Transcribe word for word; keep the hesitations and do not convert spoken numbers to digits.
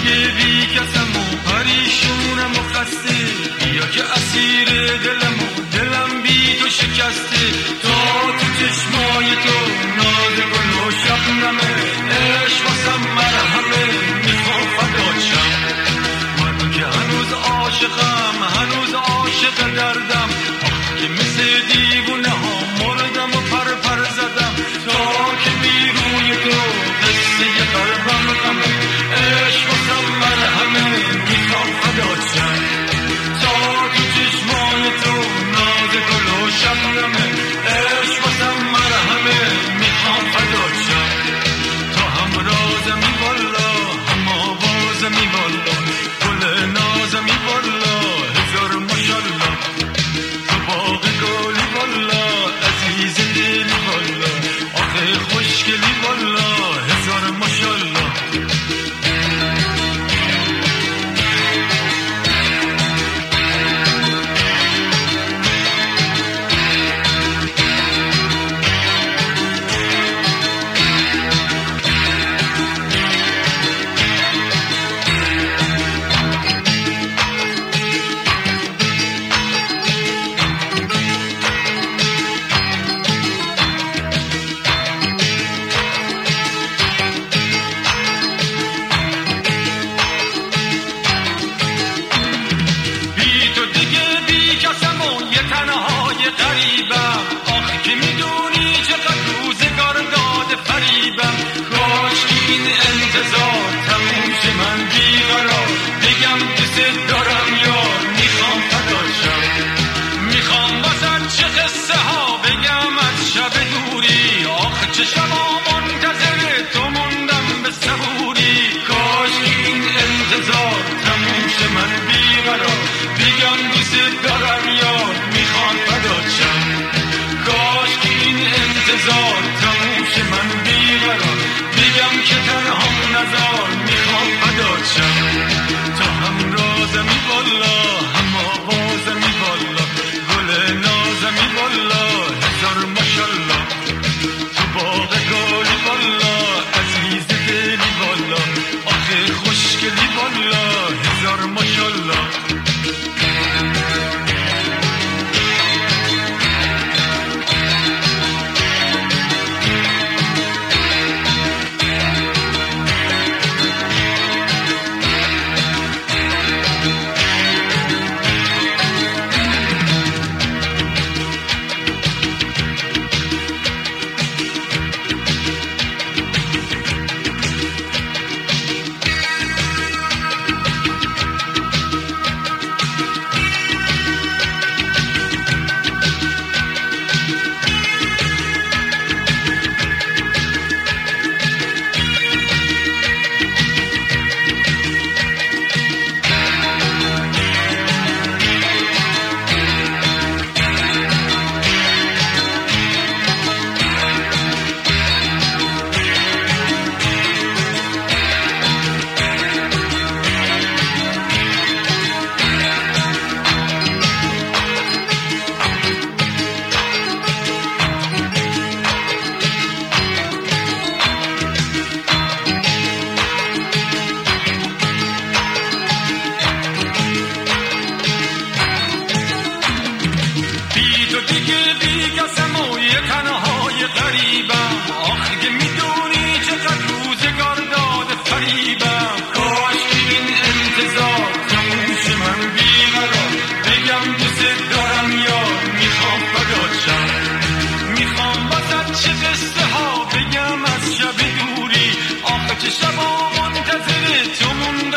دیگه بی کسم و پریشونم و خسته، بیا که اسیر دلم و دلم بی تو شکسته. تا تو چشمای تو ناز گل و شبنمه، عشق واسم مرهمه میخوام فدات شم. من که هنوز عاشقم، هنوز عاشق دردم، آخ که مثل دیوونه ها مردم و پر پر زدم. تا که بی روی تو قصه قلبم غمه، عشق واسم مرهمه میخوام فدات شم. تا تو چشمای تو ناز گل و شبنمه، عشق واسم مرهمه میخوام فدات شم. تا هم رازمی والا هم آوازمی والا، گل نازمی والا هزار ماشالله. تو باغ گلی والا عزیز دلی والا، آخه خوشگلی والا هزار ماشالله. غریبم آخ که میدونی چقدر روزگار داده فریبم. کاش این انتظار تموم شه من بیقرار، بگم دوست دارم یار میخوام فدات شم. میخوام واسه چه قصه ها بگم از شب دوری، آخ چه شبا منتظر تو موندم به صبوری. کاش این انتظار تموم شه من بیقرار، بگم دوست دارم یار میخوام فدات شم. کاش که این انتظار تموم شه من بیقرار، بگم که تنها نزار میخوام فدات شم. تا هم رازمی والا هم آوازمی والا، گل نازمی والا هزار ماشالله. تو باغ گلی والا عزیز دلی والا، آخه خوشگلی والا هزار ماشالله. چه شبا منتظر تو موندم